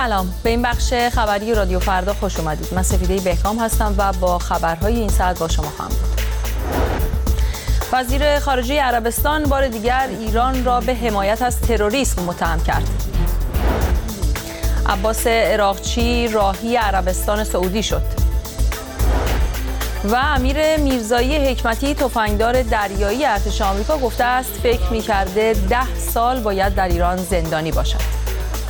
سلام، به این بخش خبری رادیو فردا خوش اومدید. من سفیده بهکام هستم و با خبرهای این ساعت با شما خواهم بود. وزیر خارجه عربستان بار دیگر ایران را به حمایت از تروریسم متهم کرد. عباس عراقچی راهی عربستان سعودی شد. و امیر میرزایی حکمتی تفنگدار دریایی ارتش آمریکا گفته است فکر می‌کرده 10 سال باید در ایران زندانی باشد.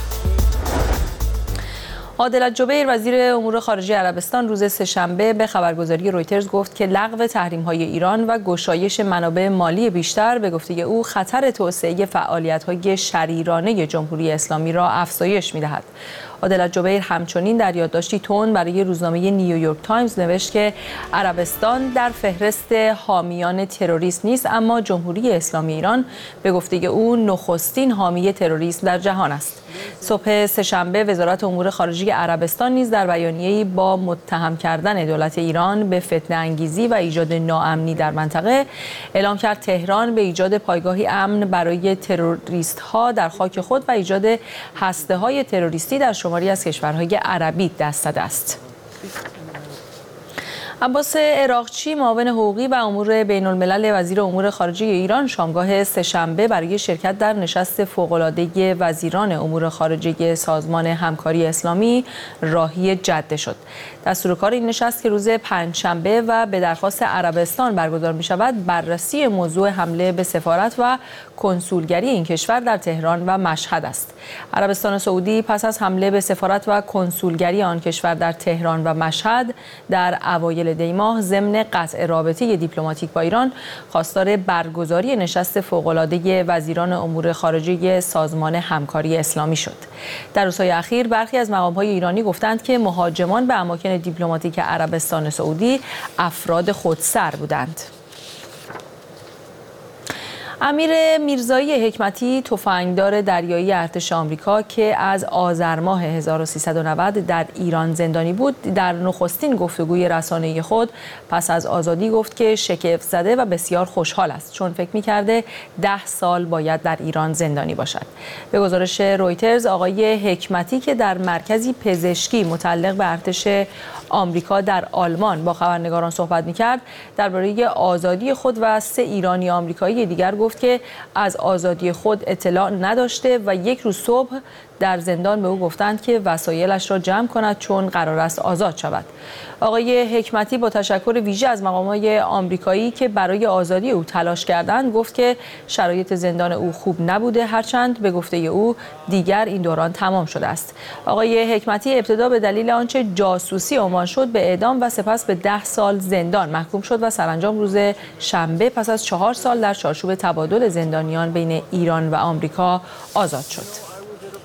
عادل الجبیر وزیر امور خارجه عربستان روز سه‌شنبه به خبرگزاری رویترز گفت که لغو تحریم‌های ایران و گشایش منابع مالی بیشتر به گفته او خطر توسعه فعالیت‌های شریرانه جمهوری اسلامی را افزایش می‌دهد. عادل الجبیر همچنین در یادداشتی تند برای روزنامه نیویورک تایمز نوشت که عربستان در فهرست حامیان تروریسم نیست، اما جمهوری اسلامی ایران به گفته او نخستین حامی تروریسم در جهان است. صبح سه‌شنبه وزارت امور خارجه عربستان نیز در بیانیه‌ای با متهم کردن دولت ایران به فتنه انگیزی و ایجاد ناامنی در منطقه اعلام کرد تهران به ایجاد پایگاهی امن برای تروریست‌ها در خاک خود و ایجاد هسته‌های تروریستی در شماری از کشورهای عربی دست زده است. عباس عراقچی معاون حقوقی و امور بین الملل وزیر امور خارجه ایران شامگاه سه‌شنبه برای شرکت در نشست فوق‌العاده وزیران امور خارجه سازمان همکاری اسلامی راهی جده شد. دستورکار این نشست که روز پنجشنبه و به درخواست عربستان برگزار می شود بررسی موضوع حمله به سفارت و کنسولگری این کشور در تهران و مشهد است. عربستان سعودی پس از حمله به سفارت و کنسولگری آن کشور در تهران و مشهد در اوایل دی ماه ضمن قطع رابطه دیپلماتیک با ایران خواستار برگزاری نشست فوق‌العاده وزیران امور خارجه سازمان همکاری اسلامی شد. در روزهای اخیر برخی از مقام‌های ایرانی گفتند که مهاجمان به اماکن دیپلماتیک عربستان سعودی افراد خودسر بودند. امیر میرزایی حکمتی تفنگدار دریایی ارتش آمریکا که از آذر ماه 1390 در ایران زندانی بود در نخستین گفتگوی رسانه‌ای خود پس از آزادی گفت که شگفت زده و بسیار خوشحال است چون فکر می‌کرده 10 سال باید در ایران زندانی باشد. به گزارش رویترز آقای حکمتی که در مرکزی پزشکی متعلق به ارتش آمریکا در آلمان با خبرنگاران صحبت می‌کرد درباره آزادی خود و 3 ایرانی آمریکایی دیگر گفت که از آزادی خود اطلاع نداشته و یک روز صبح در زندان به او گفتند که وسایلش را جمع کند چون قرار است آزاد شود. آقای حکمتی با تشکر ویژه از مقامات آمریکایی که برای آزادی او تلاش کردند گفت که شرایط زندان او خوب نبوده، هرچند به گفته او دیگر این دوران تمام شده است. آقای حکمتی ابتدا به دلیل آنچه جاسوسی عنوان شد به اعدام و سپس به 10 سال زندان محکوم شد و سرانجام روز شنبه پس از 4 سال در چارچوب تبادل زندانیان بین ایران و آمریکا آزاد شد.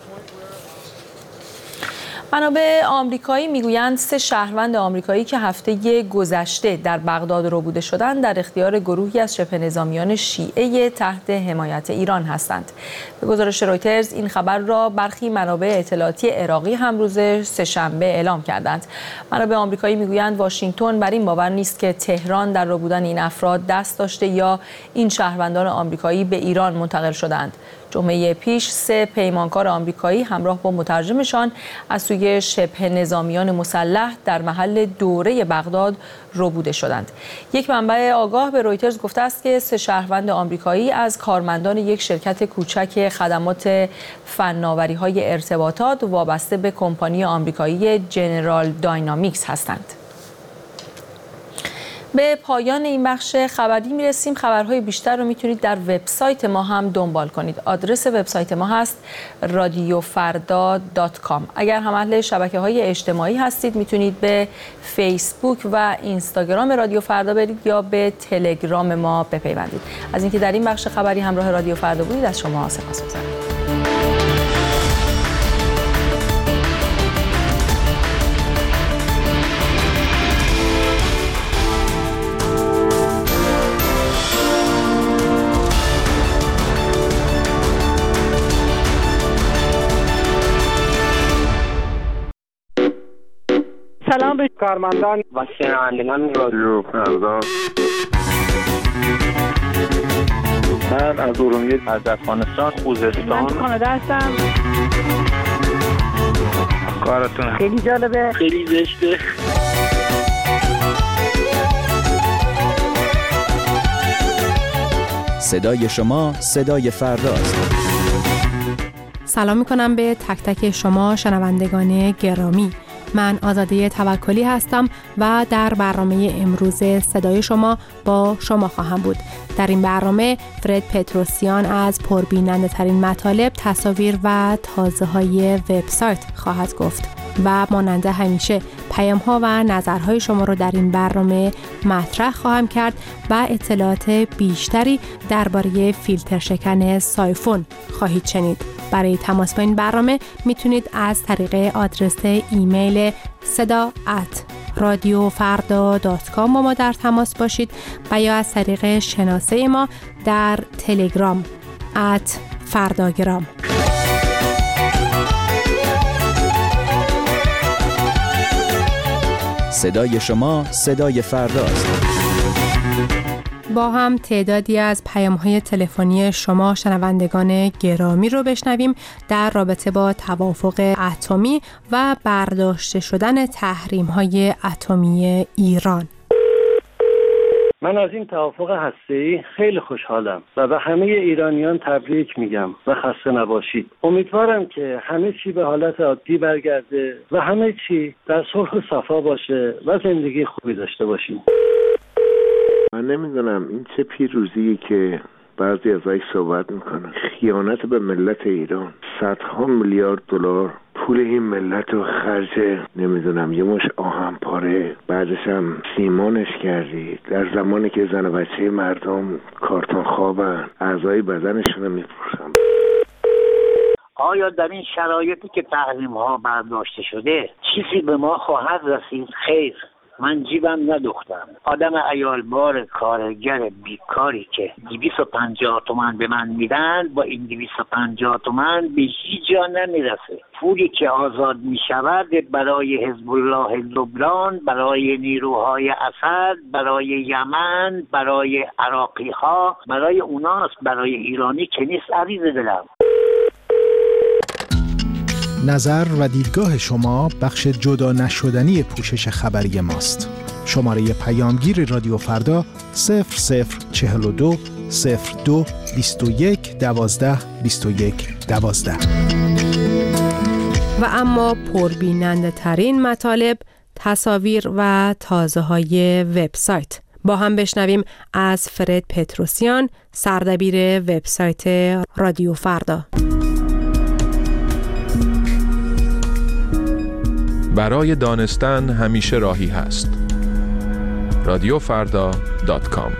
منابع آمریکایی میگویند 3 شهروند آمریکایی که هفته گذشته در بغداد ربوده شدند در اختیار گروهی از شبه نظامیان شیعه تحت حمایت ایران هستند. به گزارش رویترز این خبر را برخی منابع اطلاعاتی عراقی هم روز سه‌شنبه اعلام کردند. منابع آمریکایی میگویند واشنگتن بر این باور نیست که تهران در ربودن این افراد دست داشته یا این شهروندان آمریکایی به ایران منتقل شدند. جمعه پیش 3 پیمانکار آمریکایی همراه با مترجمشان از سوی شبه نظامیان مسلح در محل دوره بغداد ربوده شدند. یک منبع آگاه به رویترز گفته است که 3 شهروند آمریکایی از کارمندان یک شرکت کوچک خدمات فناوری‌های ارتباطات وابسته به کمپانی آمریکایی جنرال داینامیکس هستند. به پایان این بخش خبری میرسیم. خبرهای بیشتر رو میتونید در وبسایت ما هم دنبال کنید. آدرس وبسایت ما هست radiofarda.com. اگر هم اهل شبکه‌های اجتماعی هستید میتونید به فیسبوک و اینستاگرام رادیو فردا برید یا به تلگرام ما بپیوندید. از اینکه در این بخش خبری همراه رادیو فردا بودید از شما سپاسگزارم. سلام به کارمندان و شنوندگان رادیو فردا. من از ارومیه، از افغانستان، خوزستان، من کانادا هستم. کارتون خیلی جالبه. خیلی زشته. صدای شما صدای فرداست. سلام میکنم به تک تک شما شنوندگان گرامی. من آزاده توکلی هستم و در برنامه امروز صدای شما با شما خواهم بود. در این برنامه فرد پتروسیان از پربیننده ترین مطالب، تصاویر و تازه های وبسایت خواهد گفت و مانند همیشه پیام ها و نظرهای شما رو در این برنامه مطرح خواهم کرد و اطلاعات بیشتری درباره فیلتر شکن سایفون خواهید شنید. برای تماس با این برنامه میتونید از طریق آدرس ایمیل seda@radiofarda.com با ما در تماس باشید و یا از طریق شناسه ما در تلگرام @فرداگرام. صدای شما صدای فرداست. با هم تعدادی از پیام‌های تلفنی شما شنوندگان گرامی رو بشنویم در رابطه با توافق اتمی و برداشته شدن تحریم‌های اتمی ایران. من از این توافق هسته‌ای خیلی خوشحالم و به همه ایرانیان تبریک میگم و خسته نباشید. امیدوارم که همه چی به حالت عادی برگرده و همه چی در صلح و صفا باشه و زندگی خوبی داشته باشیم. من نمیدونم این چه پیروزیه که بعضی ازش صحبت میکنن. خیانت به ملت ایران. صدها میلیارد دلار پول این ملت رو خرج نمیدونم یه مش آهن پاره، بعدش هم سیمانش کردی. در زمانی که زن و بچه مردم کارتون خوابن، اعضای بدنشون رو میفروشن. آیا در این شرایطی که تحریم ها برداشته شده چیزی به ما خواهد رسید؟ خیر، من جیبم ندوختم. آدم عیالبار کارگر بیکاری که 250 تومن به من میدن با این 250 تومن به هیچ جا نمیرسه. پولی که آزاد میشود برای حزب الله لبنان، برای نیروهای اسد، برای یمن، برای عراقی ها، برای اوناست، برای ایرانی که نیست. عزیز دلم، نظر و دیدگاه شما بخش جدا نشدنی پوشش خبری ماست. شماره پیامگیر رادیو فردا 0042 02 21 12 21 12. و اما پربیننده ترین مطالب، تصاویر و تازه های وبسایت. با هم بشنویم از فرد پتروسیان، سردبیر وبسایت رادیو فردا. برای دانستن همیشه راهی هست. radiofarda.com.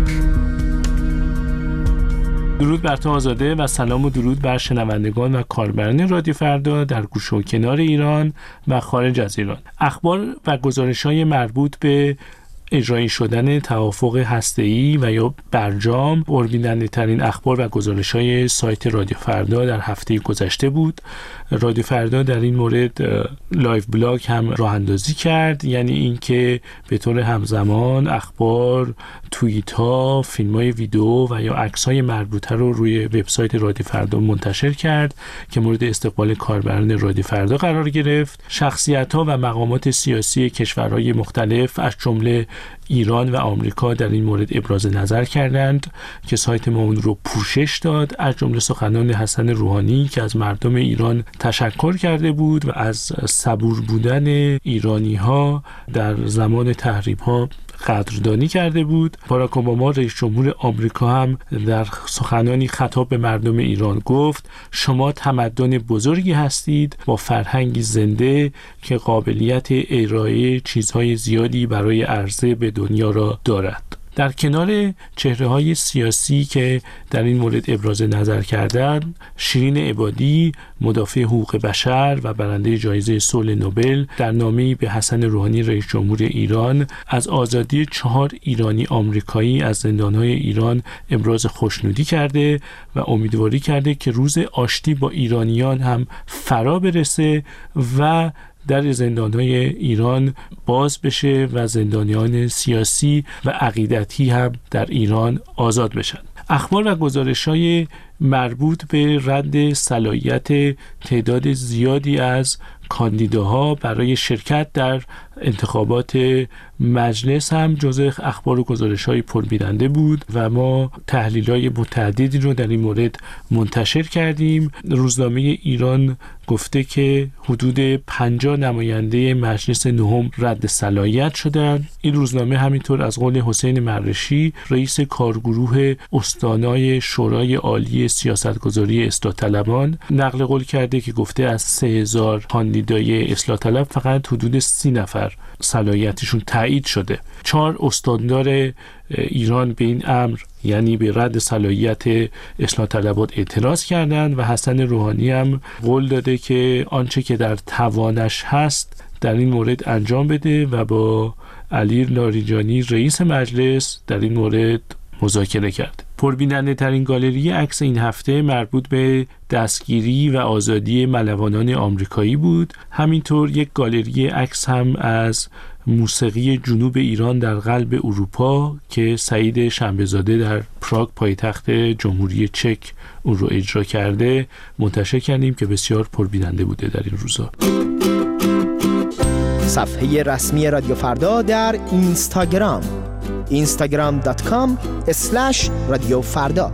درود بر تو آزاده و سلام و درود بر شنوندگان و کاربران رادیو فردا در گوشه و کنار ایران و خارج از ایران. اخبار و گزارش‌های مربوط به اجرایی شدن توافق هسته‌ای و یا برجام پربیننده ترین اخبار و گزارش‌های سایت رادیو فردا در هفته گذشته بود. رادیو فردا در این مورد لایو بلاگ هم راه اندازی کرد، یعنی اینکه به طور همزمان اخبار، توییت‌ها، فیلم‌های ویدیو و یا عکس‌های مربوطه رو روی وبسایت رادیو فردا منتشر کرد که مورد استقبال کاربران رادیو فردا قرار گرفت. شخصیت‌ها و مقامات سیاسی کشورهای مختلف از جمله ایران و آمریکا در این مورد ابراز نظر کردند که سایت ما اون رو پوشش داد، از جمله سخنان حسن روحانی که از مردم ایران تشکر کرده بود و از صبور بودن ایرانی‌ها در زمان تحریم‌ها قدردانی کرده بود. باراک اوباما رئیس جمهور آمریکا هم در سخنانی خطاب به مردم ایران گفت شما تمدن بزرگی هستید با فرهنگی زنده که قابلیت ارائه چیزهای زیادی برای عرضه به دنیا را دارد. در کنار چهره‌های سیاسی که در این مورد ابراز نظر کردند، شیرین عبادی، مدافع حقوق بشر و برنده جایزه صلح نوبل، در نامه‌ای به حسن روحانی رئیس جمهور ایران از آزادی 4 ایرانی آمریکایی از زندان‌های ایران ابراز خوشنودی کرده و امیدواری کرده که روز آشتی با ایرانیان هم فرا برسه و در زندان‌های ایران باز بشه و زندانیان سیاسی و عقیدتی هم در ایران آزاد بشن. اخبار و گزارش‌های مربوط به رد صلاحیت تعداد زیادی از کاندیداها برای شرکت در انتخابات مجلس هم جزء اخبار و گزارش‌های پربیننده بود و ما تحلیل‌های متعددی رو در این مورد منتشر کردیم. روزنامه ایران گفته که حدود 50 نماینده مجلس نهم رد صلاحیت شدند. این روزنامه همینطور از قول حسین مرشی رئیس کارگروه استانای شورای عالی سیاستگذاری اصلاح طلبان نقل قول کرده که گفته از 3000 کاندیدای اصلاح طلب فقط حدود 30 نفر صلاحیتشون تایید شده. 4 استاندار ایران به این امر یعنی به رد صلاحیت اصلاح طلبات اعتراض کردند و حسن روحانی هم قول داده که آنچه که در توانش هست در این مورد انجام بده و با علی لاریجانی رئیس مجلس در این مورد مذاکره کرد. پربیننده ترین گالری عکس این هفته مربوط به دستگیری و آزادی ملوانان آمریکایی بود. همینطور یک گالری عکس هم از موسیقی جنوب ایران در قلب اروپا که سعید شنبه‌زاده در پراگ پایتخت جمهوری چک اون رو اجرا کرده منتشر کردیم که بسیار پربیننده بوده در این روزا. صفحه رسمی رادیو فردا در اینستاگرام instagram.com/رادیو فردا.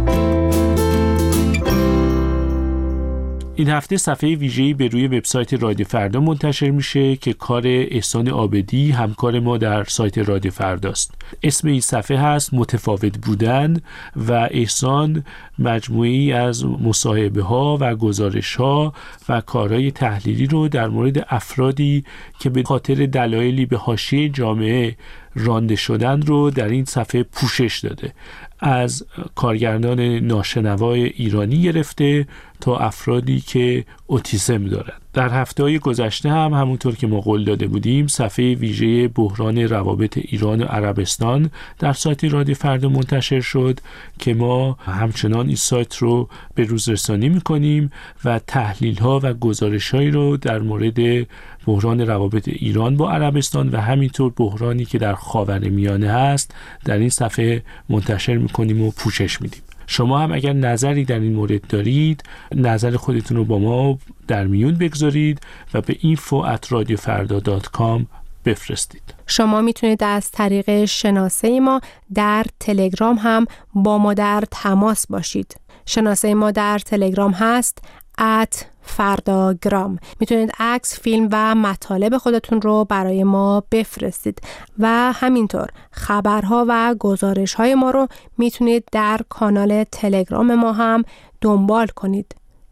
این هفته صفحه ویژه‌ای به روی وبسایت رادیو فردا منتشر میشه که کار احسان عابدی همکار ما در سایت رادیو فرداست. اسم این صفحه هست متفاوت بودن و احسان مجموعه‌ای از مصاحبه‌ها و گزارش‌ها و کارهای تحلیلی رو در مورد افرادی که به خاطر دلایلی به حاشیه جامعه رانده شدن رو در این صفحه پوشش داده. از کارگردان ناشنوای ایرانی گرفته تا افرادی که اوتیسم دارند. در هفته‌های گذشته هم همونطور که ما قول داده بودیم صفحه ویژه بحران روابط ایران و عربستان در سایت رادیو فردا منتشر شد که ما همچنان این سایت رو به روز رسانی می‌کنیم و تحلیل‌ها و گزارش‌هایی رو در مورد بحران روابط ایران با عربستان و همینطور بحرانی که در خاورمیانه هست در این صفحه منتشر می‌کنیم و پوشش میدیم. شما هم اگر نظری در این مورد دارید نظر خودتون رو با ما در میون بگذارید و به info@radiofarda.com بفرستید. شما میتونید از طریق شناسه ما در تلگرام هم با ما در تماس باشید. شناسه ما در تلگرام هست @فرداگرام. میتونید عکس، فیلم و مطالب خودتون رو برای ما بفرستید و همینطور خبرها و گزارش‌های ما رو میتونید در کانال تلگرام ما هم دنبال کنید.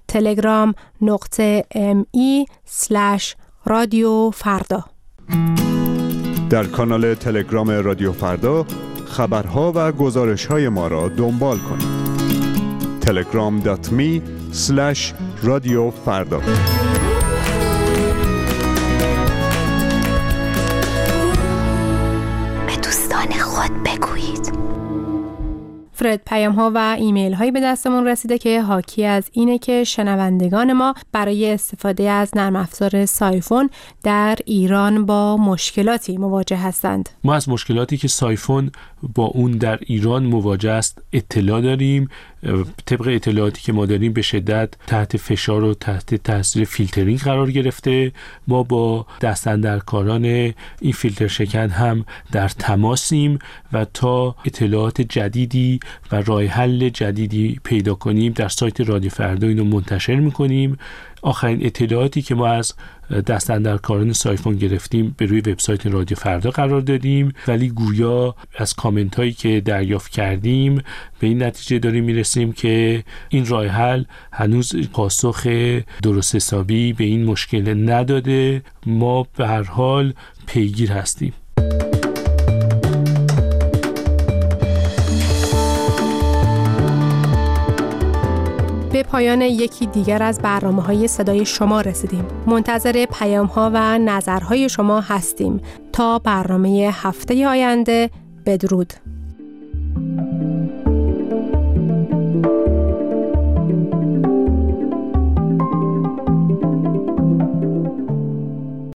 telegram.me/رادیو فردا. در کانال تلگرام رادیو فردا خبرها و گزارش‌های ما را دنبال کنید. telegram.me/رادیو فردا. به دوستان خود بگویید. فرد پیام ها و ایمیل هایی به دستمون رسیده که حاکی از اینه که شنوندگان ما برای استفاده از نرم افزار سایفون در ایران با مشکلاتی مواجه هستند. ما از مشکلاتی که سایفون با اون در ایران مواجه است اطلاع داریم. طبق اطلاعاتی که ما داریم به شدت تحت فشار و تحت تاثیر فیلترینگ قرار گرفته. ما با دستاندرکاران این فیلتر شکن هم در تماسیم و تا اطلاعات جدیدی و راه حل جدیدی پیدا کنیم در سایت رادیو فردا اینو منتشر میکنیم. آخرین اطلاعاتی که ما از دستاندرکاران سایفون گرفتیم به روی وبسایت رادیو فردا قرار دادیم، ولی گویا از کامنت هایی که دریافت کردیم به این نتیجه داریم میرسیم که این راه حل هنوز پاسخ درست حسابی به این مشکل نداده. ما به هر حال پیگیر هستیم. به پایان یکی دیگر از برنامه‌های صدای شما رسیدیم. منتظر پیام‌ها و نظرهای شما هستیم. تا برنامه هفته آینده، بدرود.